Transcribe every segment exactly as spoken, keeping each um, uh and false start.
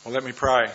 Well, let me pray.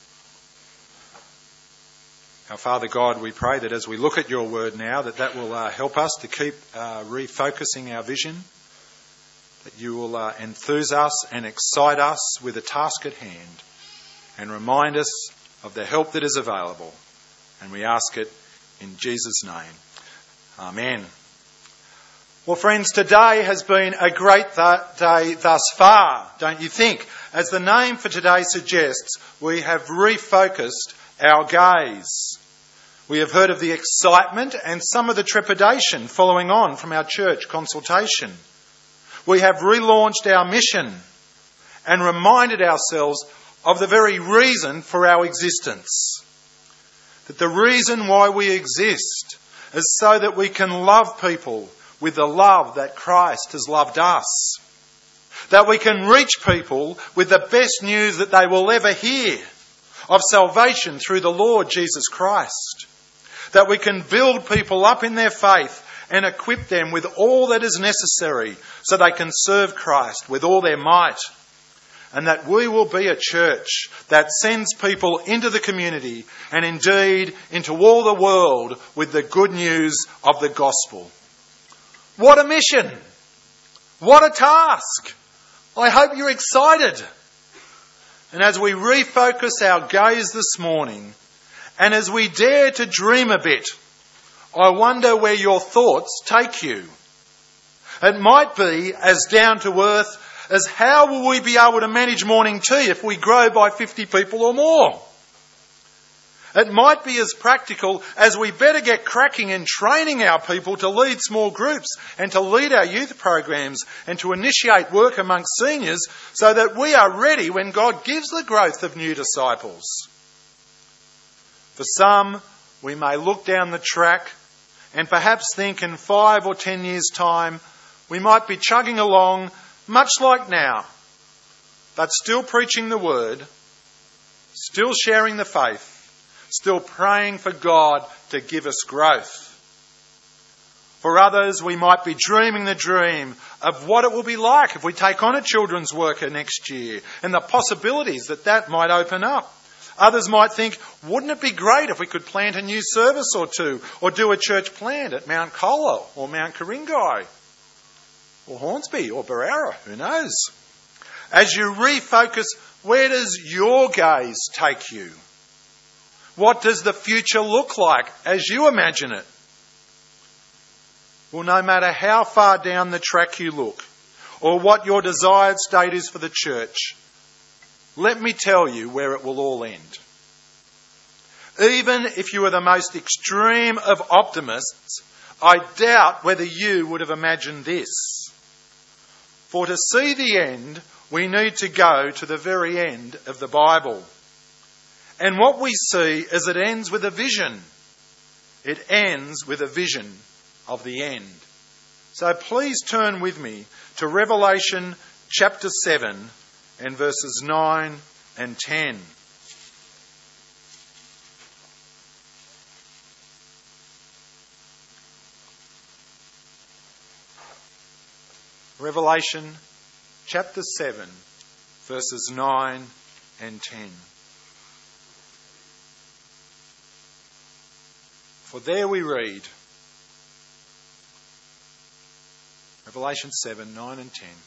Our Father God, we pray that as we look at your word now, that that will uh, help us to keep uh, refocusing our vision, that you will uh, enthuse us and excite us with a task at hand and remind us of the help that is available. And we ask it in Jesus' name. Amen. Well, friends, today has been a great th- day thus far, don't you think? As the name for today suggests, we have refocused our gaze. We have heard of the excitement and some of the trepidation following on from our church consultation. We have relaunched our mission and reminded ourselves of the very reason for our existence. That the reason why we exist is so that we can love people with the love that Christ has loved us. That we can reach people with the best news that they will ever hear of salvation through the Lord Jesus Christ. That we can build people up in their faith and equip them with all that is necessary so they can serve Christ with all their might. And that we will be a church that sends people into the community and indeed into all the world with the good news of the gospel. What a mission! What a task! I hope you're excited. And as we refocus our gaze this morning, and as we dare to dream a bit, I wonder where your thoughts take you. It might be as down to earth as how will we be able to manage morning tea if we grow by fifty people or more? It might be as practical as we better get cracking in training our people to lead small groups and to lead our youth programs and to initiate work amongst seniors so that we are ready when God gives the growth of new disciples. For some, we may look down the track and perhaps think in five or ten years' time we might be chugging along much like now, but still preaching the word, still sharing the faith, still praying for God to give us growth. For others, we might be dreaming the dream of what it will be like if we take on a children's worker next year and the possibilities that that might open up. Others might think, wouldn't it be great if we could plant a new service or two or do a church plant at Mount Colah or Mount Ku-ring-gai or Hornsby or Barara, who knows? As you refocus, where does your gaze take you? What does the future look like as you imagine it? Well, no matter how far down the track you look or what your desired state is for the church, let me tell you where it will all end. Even if you are the most extreme of optimists, I doubt whether you would have imagined this. For to see the end, we need to go to the very end of the Bible. And what we see is it ends with a vision. It ends with a vision of the end. So please turn with me to Revelation chapter seven and verses nine and ten. Revelation chapter seven, verses nine and ten. For there we read, Revelation seven, nine and ten.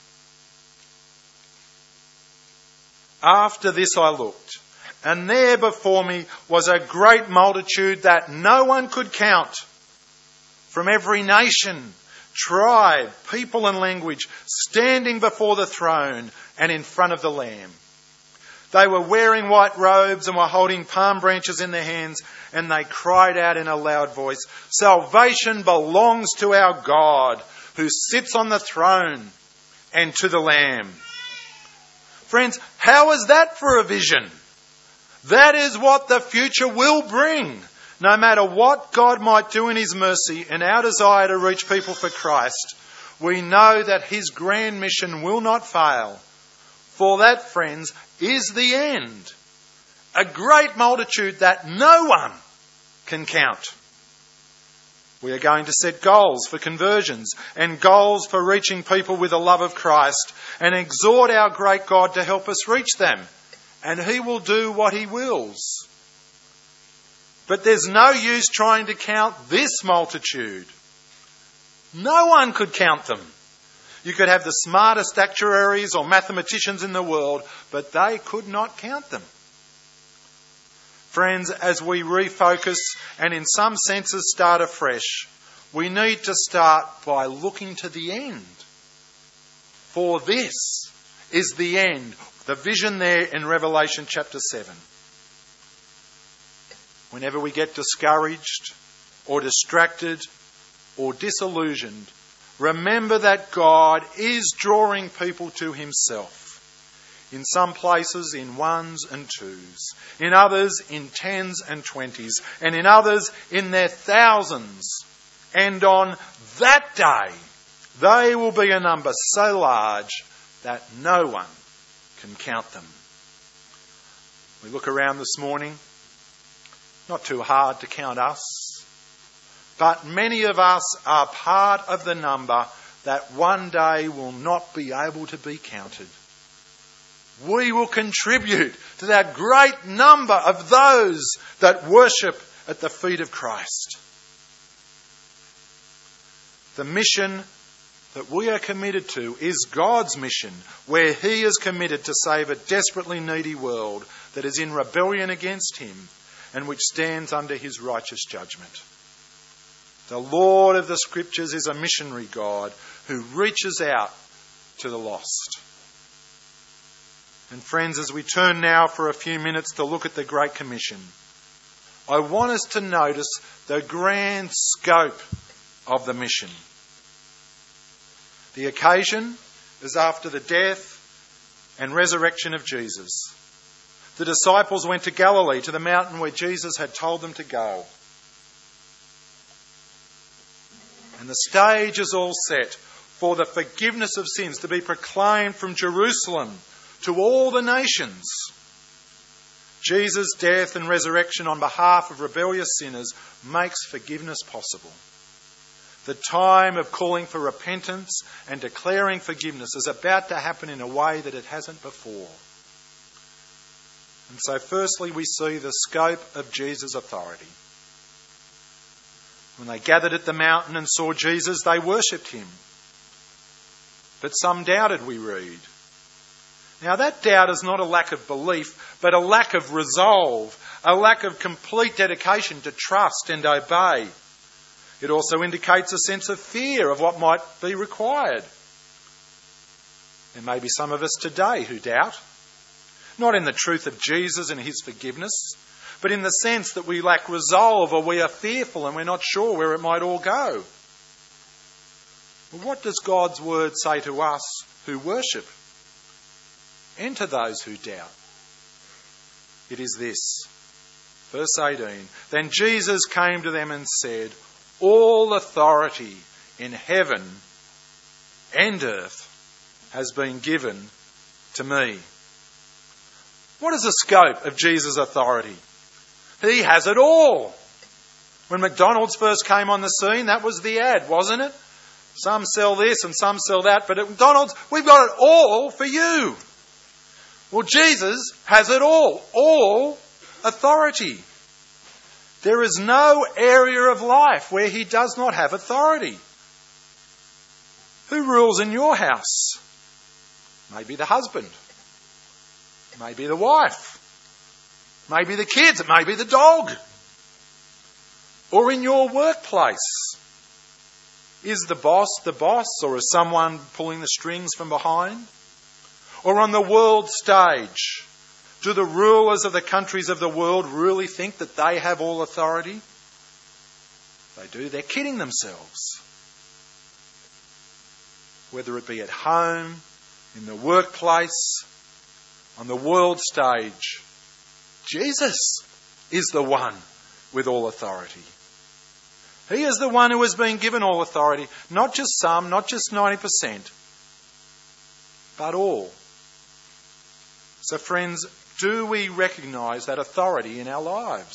After this I looked, and there before me was a great multitude that no one could count, from every nation, tribe, people and language, standing before the throne and in front of the Lamb. They were wearing white robes and were holding palm branches in their hands, and they cried out in a loud voice, "Salvation belongs to our God, who sits on the throne, and to the Lamb." Friends, how is that for a vision? That is what the future will bring. No matter what God might do in his mercy and our desire to reach people for Christ, we know that his grand mission will not fail. For that, friends, is the end. A great multitude that no one can count. We are going to set goals for conversions and goals for reaching people with the love of Christ and exhort our great God to help us reach them and he will do what he wills. But there's no use trying to count this multitude. No one could count them. You could have the smartest actuaries or mathematicians in the world, but they could not count them. Friends, as we refocus and in some senses start afresh, we need to start by looking to the end. For this is the end, the vision there in Revelation chapter seven. Whenever we get discouraged or distracted or disillusioned, remember that God is drawing people to himself. In some places in ones and twos, in others in tens and twenties, and in others in their thousands. And on that day, they will be a number so large that no one can count them. We look around this morning, not too hard to count us, but many of us are part of the number that one day will not be able to be counted. We will contribute to that great number of those that worship at the feet of Christ. The mission that we are committed to is God's mission, where he is committed to save a desperately needy world that is in rebellion against him and which stands under his righteous judgment. The Lord of the Scriptures is a missionary God who reaches out to the lost. And friends, as we turn now for a few minutes to look at the Great Commission, I want us to notice the grand scope of the mission. The occasion is after the death and resurrection of Jesus. The disciples went to Galilee, to the mountain where Jesus had told them to go. And the stage is all set for the forgiveness of sins to be proclaimed from Jerusalem to all the nations. Jesus' death and resurrection on behalf of rebellious sinners makes forgiveness possible. The time of calling for repentance and declaring forgiveness is about to happen in a way that it hasn't before. And so firstly we see the scope of Jesus' authority. When they gathered at the mountain and saw Jesus, they worshipped him. But some doubted, we read. Now that doubt is not a lack of belief, but a lack of resolve, a lack of complete dedication to trust and obey. It also indicates a sense of fear of what might be required. There may be some of us today who doubt, not in the truth of Jesus and his forgiveness, but in the sense that we lack resolve or we are fearful and we're not sure where it might all go. Well, what does God's word say to us who worship and to those who doubt? It is this, verse eighteen, "Then Jesus came to them and said, 'All authority in heaven and earth has been given to me.'" What is the scope of Jesus' authority? He has it all. When McDonald's first came on the scene, that was the ad, wasn't it? Some sell this and some sell that, but at McDonald's, we've got it all for you. Well, Jesus has it all, all authority. There is no area of life where he does not have authority. Who rules in your house? Maybe the husband. Maybe the wife. Maybe the kids. It may be the dog. Or in your workplace. Is the boss the boss, or is someone pulling the strings from behind? Or on the world stage, do the rulers of the countries of the world really think that they have all authority? They do. They're kidding themselves. Whether it be at home, in the workplace, on the world stage, Jesus is the one with all authority. He is the one who has been given all authority, not just some, not just ninety percent, but all. So friends, do we recognise that authority in our lives?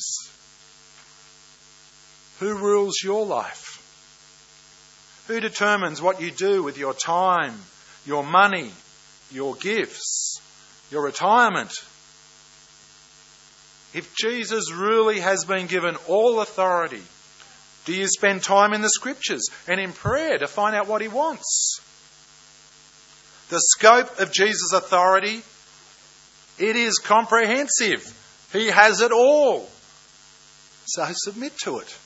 Who rules your life? Who determines what you do with your time, your money, your gifts, your retirement, If Jesus really has been given all authority, do you spend time in the Scriptures and in prayer to find out what he wants? The scope of Jesus' authority, it is comprehensive. He has it all. So submit to it.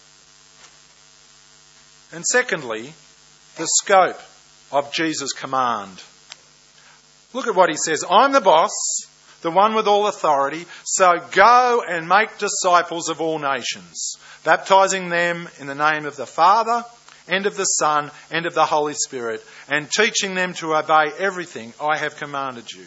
And secondly, the scope of Jesus' command. Look at what he says. I'm the boss, the one with all authority, so go and make disciples of all nations, baptizing them in the name of the Father and of the Son and of the Holy Spirit, and teaching them to obey everything I have commanded you.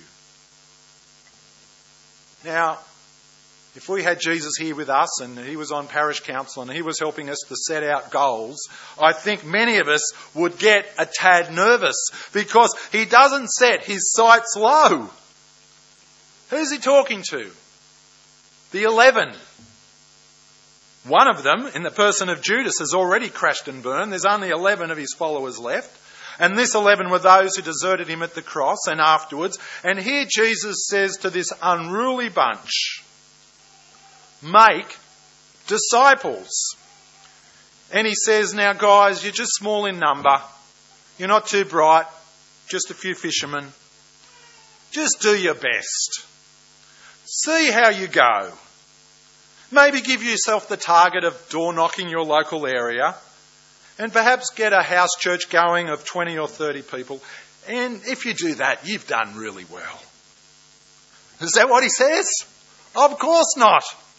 Now, if we had Jesus here with us and he was on parish council and he was helping us to set out goals, I think many of us would get a tad nervous because he doesn't set his sights low. Who's he talking to? The eleven. One of them, in the person of Judas, has already crashed and burned. There's only eleven of his followers left. And this eleven were those who deserted him at the cross and afterwards. And here Jesus says to this unruly bunch, make disciples. And he says, now guys, you're just small in number. You're not too bright. Just a few fishermen. Just do your best. See how you go. Maybe give yourself the target of door knocking your local area. And perhaps get a house church going of twenty or thirty people. And if you do that, you've done really well. Is that what he says? Of course not.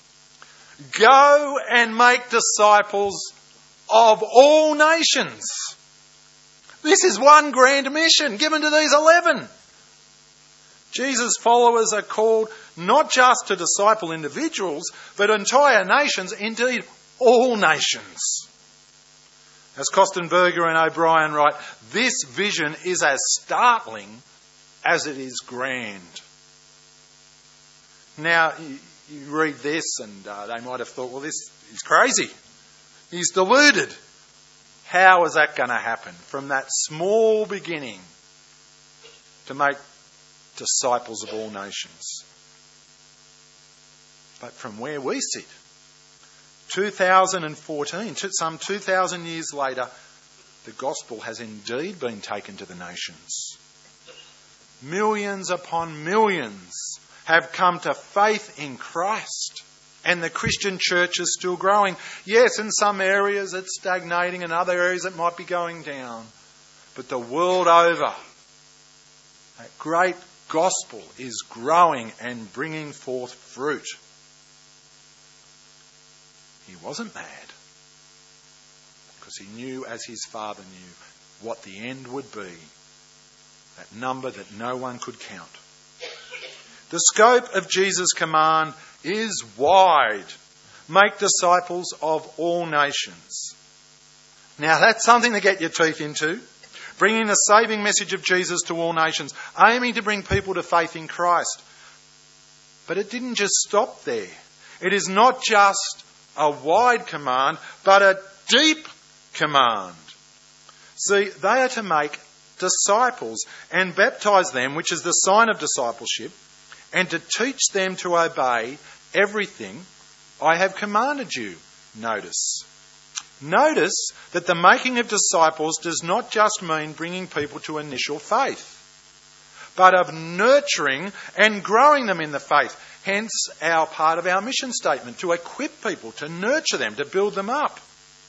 Go and make disciples of all nations. This is one grand mission given to these eleven. Jesus' followers are called not just to disciple individuals, but entire nations, indeed all nations. As Kostenberger and O'Brien write, this vision is as startling as it is grand. Now, you, you read this and uh, they might have thought, well, this is crazy. He's deluded. How is that going to happen? From that small beginning to make disciples of all nations. But from where we sit, two thousand fourteen, some two thousand years later, the gospel has indeed been taken to the nations. Millions upon millions have come to faith in Christ, and the Christian church is still growing. Yes, in some areas it's stagnating, in other areas it might be going down. But the world over, that great gospel is growing and bringing forth fruit. He wasn't mad because he knew, as his Father knew, what the end would be. That number that no one could count. The scope of Jesus' command is wide. Make disciples of all nations. Now that's something to get your teeth into. Bringing the saving message of Jesus to all nations, aiming to bring people to faith in Christ. But it didn't just stop there. It is not just a wide command, but a deep command. See, they are to make disciples and baptize them, which is the sign of discipleship, and to teach them to obey everything I have commanded you. Notice. Notice that the making of disciples does not just mean bringing people to initial faith, but of nurturing and growing them in the faith. Hence our part of our mission statement, to equip people, to nurture them, to build them up.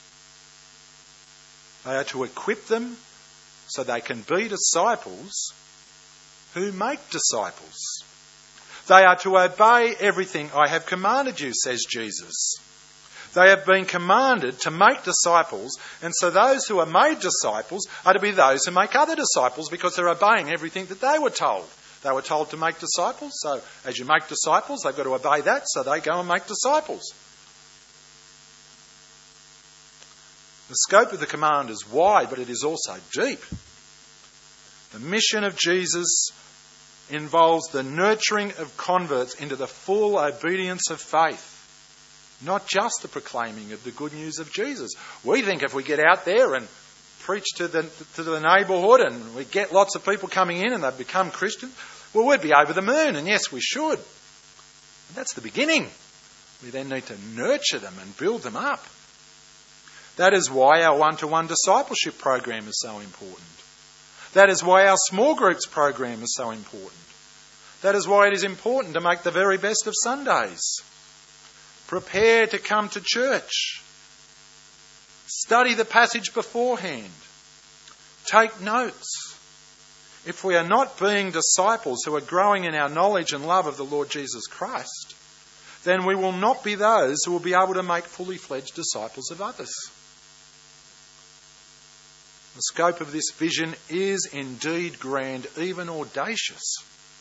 They are to equip them so they can be disciples who make disciples. They are to obey everything I have commanded you, says Jesus. They have been commanded to make disciples, and so those who are made disciples are to be those who make other disciples because they're obeying everything that they were told. They were told to make disciples, so as you make disciples, they've got to obey that, so they go and make disciples. The scope of the command is wide, but it is also deep. The mission of Jesus involves the nurturing of converts into the full obedience of faith. Not just the proclaiming of the good news of Jesus. We think if we get out there and preach to the to the neighbourhood and we get lots of people coming in and they become Christians, well, we'd be over the moon, and yes, we should. But that's the beginning. We then need to nurture them and build them up. That is why our one-to-one discipleship program is so important. That is why our small groups program is so important. That is why it is important to make the very best of Sundays. Prepare to come to church. Study the passage beforehand. Take notes. If we are not being disciples who are growing in our knowledge and love of the Lord Jesus Christ, then we will not be those who will be able to make fully fledged disciples of others. The scope of this vision is indeed grand, even audacious.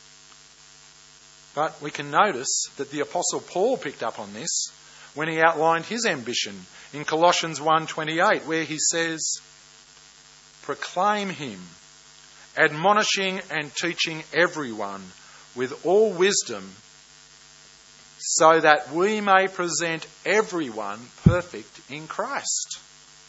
But we can notice that the Apostle Paul picked up on this when he outlined his ambition in Colossians one twenty-eight, where he says, "Proclaim him, admonishing and teaching everyone with all wisdom, so that we may present everyone perfect in Christ."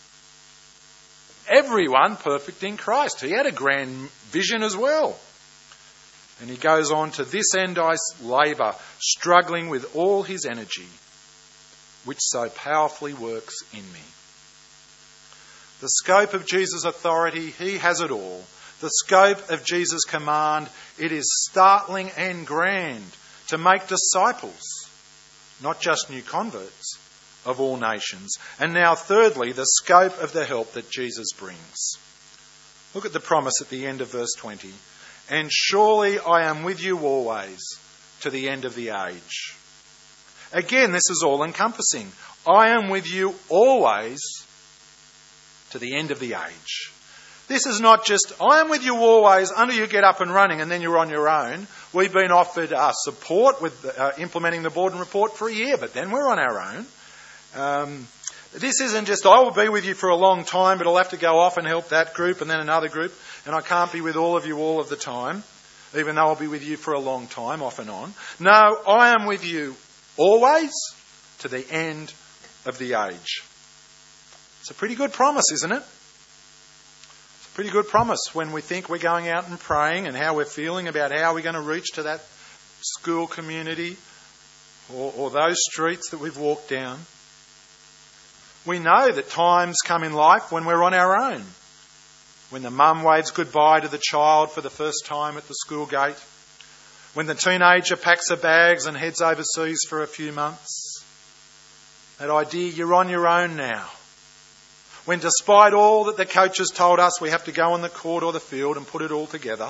Everyone perfect in Christ. He had a grand vision as well. And he goes on, "To this end I labour, struggling with all his energy, which so powerfully works in me." The scope of Jesus' authority, he has it all. The scope of Jesus' command, it is startling and grand to make disciples, not just new converts, of all nations. And now thirdly, the scope of the help that Jesus brings. Look at the promise at the end of verse twenty. "And surely I am with you always to the end of the age." Again, this is all encompassing. I am with you always to the end of the age. This is not just, I am with you always until you get up and running and then you're on your own. We've been offered uh, support with uh, implementing the Borden report for a year, but then we're on our own. Um, this isn't just, I will be with you for a long time, but I'll have to go off and help that group and then another group, and I can't be with all of you all of the time, even though I'll be with you for a long time, off and on. No, I am with you always to the end of the age. It's a pretty good promise, isn't it? It's a pretty good promise when we think we're going out and praying and how we're feeling about how we're going to reach to that school community or, or those streets that we've walked down. We know that times come in life when we're on our own. When the mum waves goodbye to the child for the first time at the school gate. When the teenager packs her bags and heads overseas for a few months. That idea, you're on your own now. When despite all that the coaches told us, we have to go on the court or the field and put it all together.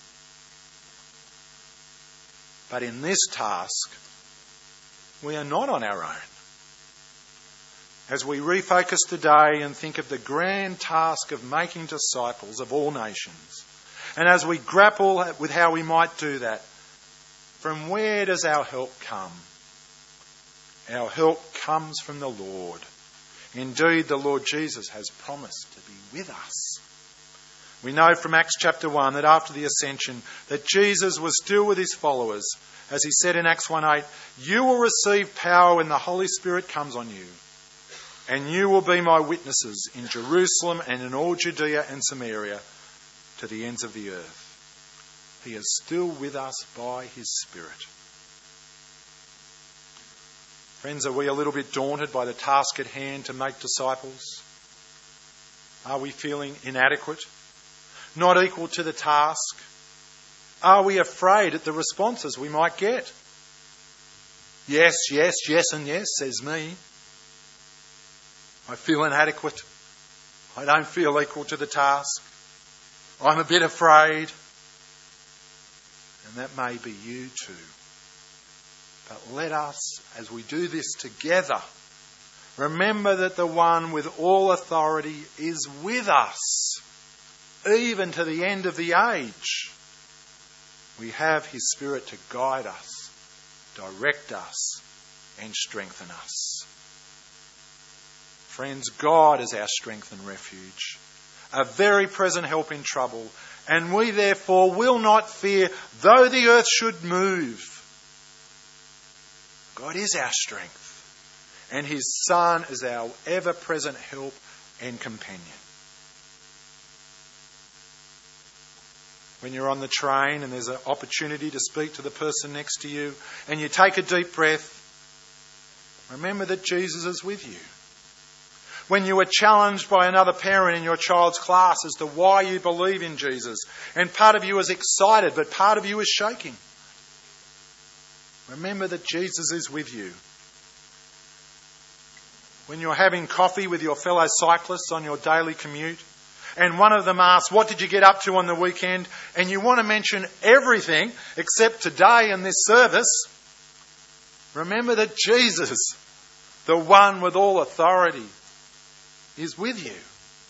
But in this task, we are not on our own. As we refocus today and think of the grand task of making disciples of all nations, and as we grapple with how we might do that, from where does our help come? Our help comes from the Lord. Indeed, the Lord Jesus has promised to be with us. We know from Acts chapter one that after the ascension, that Jesus was still with his followers. As he said in Acts one eight, "You will receive power when the Holy Spirit comes on you. And you will be my witnesses in Jerusalem and in all Judea and Samaria to the ends of the earth." He is still with us by his Spirit. Friends, are we a little bit daunted by the task at hand to make disciples? Are we feeling inadequate? Not equal to the task? Are we afraid at the responses we might get? Yes, yes, yes and yes, says me. I feel inadequate. I don't feel equal to the task. I'm a bit afraid. And that may be you too. But let us, as we do this together, remember that the one with all authority is with us, even to the end of the age. We have his Spirit to guide us, direct us, and strengthen us. Friends, God is our strength and refuge, a very present help in trouble, and we therefore will not fear, though the earth should move. God is our strength, and his Son is our ever-present help and companion. When you're on the train and there's an opportunity to speak to the person next to you, and you take a deep breath remember that Jesus is with you. When you were challenged by another parent in your child's class as to why you believe in Jesus, and part of you is excited, but part of you is shaking, remember that Jesus is with you. When you're having coffee with your fellow cyclists on your daily commute, and one of them asks, what did you get up to on the weekend? And you want to mention everything except today and this service, remember that Jesus, the one with all authority, is with you.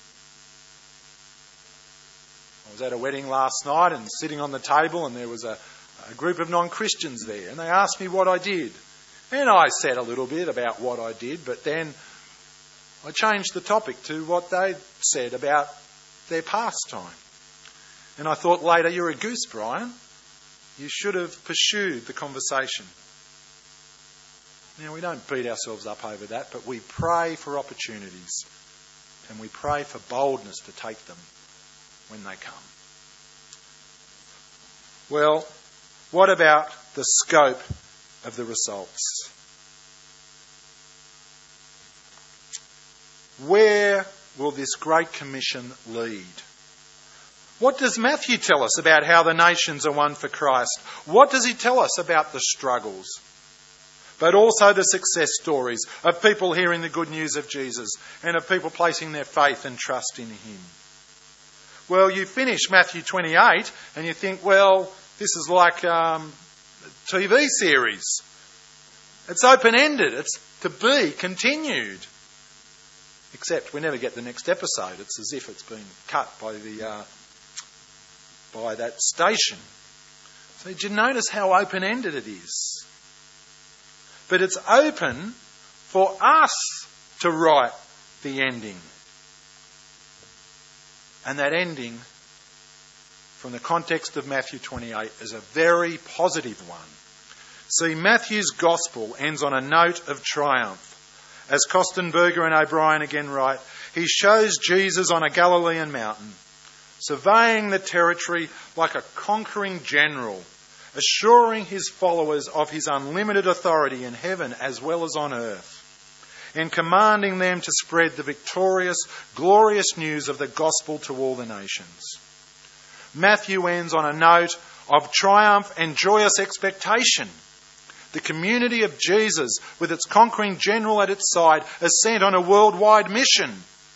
I was at a wedding last night and sitting on the table, and there was a, a group of non-Christians there, and they asked me what I did. And I said a little bit about what I did, but then I changed the topic to what they said about their pastime. And I thought later, you're a goose, Brian. You should have pursued the conversation. Now, we don't beat ourselves up over that, but we pray for opportunities, and we pray for boldness to take them when they come. Well, what about the scope of the results? Where will this Great Commission lead? What does Matthew tell us about how the nations are one for Christ? What does he tell us about the struggles, but also the success stories of people hearing the good news of Jesus and of people placing their faith and trust in him? Well, you finish Matthew twenty-eight and you think, well, this is like um, a T V series. It's open-ended. It's to be continued. Except we never get the next episode. It's as if it's been cut by the uh, by that station. So did you notice how open-ended it is? But it's open for us to write the ending. And that ending, from the context of Matthew twenty-eight, is a very positive one. See, Matthew's gospel ends on a note of triumph. As Kostenberger and O'Brien again write, he shows Jesus on a Galilean mountain, surveying the territory like a conquering general, assuring his followers of his unlimited authority in heaven as well as on earth, and commanding them to spread the victorious, glorious news of the gospel to all the nations. Matthew ends on a note of triumph and joyous expectation. The community of Jesus, with its conquering general at its side, is sent on a worldwide mission.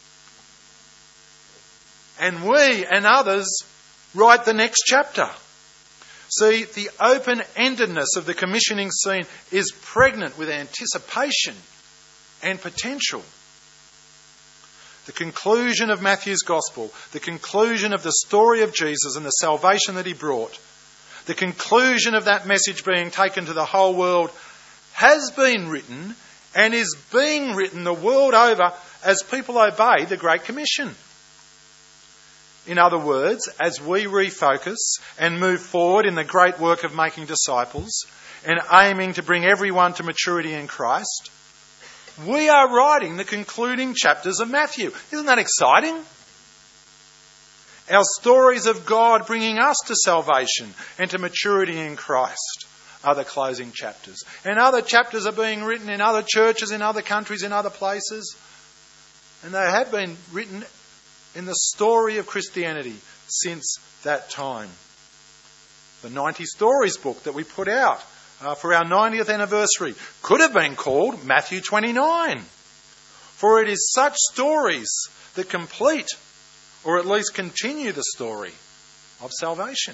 And we and others write the next chapter. See, the open-endedness of the commissioning scene is pregnant with anticipation and potential. The conclusion of Matthew's gospel, the conclusion of the story of Jesus and the salvation that he brought, the conclusion of that message being taken to the whole world, has been written and is being written the world over as people obey the Great Commission. In other words, as we refocus and move forward in the great work of making disciples and aiming to bring everyone to maturity in Christ, we are writing the concluding chapters of Matthew. Isn't that exciting? Our stories of God bringing us to salvation and to maturity in Christ are the closing chapters. And other chapters are being written in other churches, in other countries, in other places. And they have been written in the story of Christianity since that time. The ninety Stories book that we put out uh, for our ninetieth anniversary could have been called Matthew twenty-nine. For it is such stories that complete, or at least continue, the story of salvation.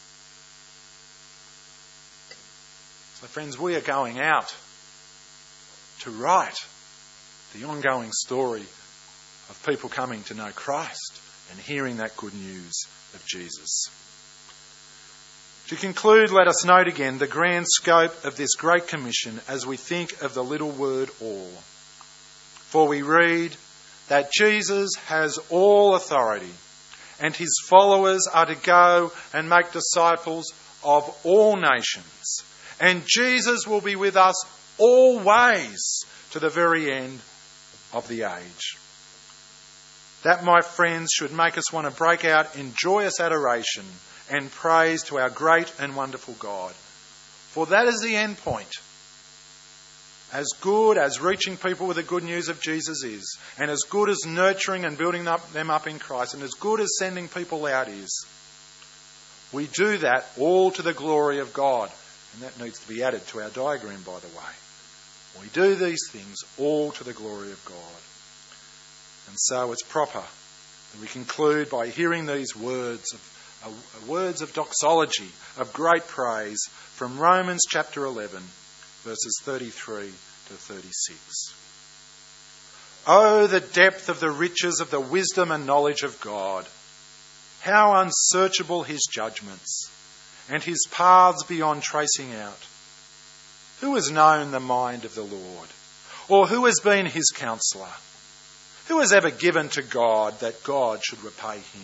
So friends, we are going out to write the ongoing story of people coming to know Christ and hearing that good news of Jesus. To conclude, let us note again the grand scope of this Great Commission as we think of the little word all. For we read that Jesus has all authority and his followers are to go and make disciples of all nations. And Jesus will be with us always to the very end of the age. That, my friends, should make us want to break out in joyous adoration and praise to our great and wonderful God. For that is the end point. as good as reaching people with the good news of Jesus is, and as good as nurturing and building up them up in Christ, and as good as sending people out is, we do that all to the glory of God. And that needs to be added to our diagram, by the way. We do these things all to the glory of God. And so it's proper that we conclude by hearing these words of uh, words of doxology, of great praise, from Romans chapter eleven, verses thirty-three to thirty-six. Oh, the depth of the riches of the wisdom and knowledge of God! How unsearchable his judgments, and his paths beyond tracing out. Who has known the mind of the Lord? Or who has been his counsellor? Who has ever given to God that God should repay him?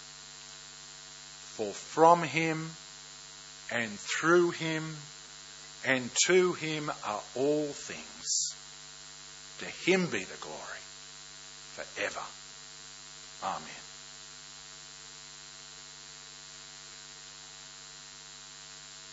For from him, and through him, and to him are all things. To him be the glory forever. Amen.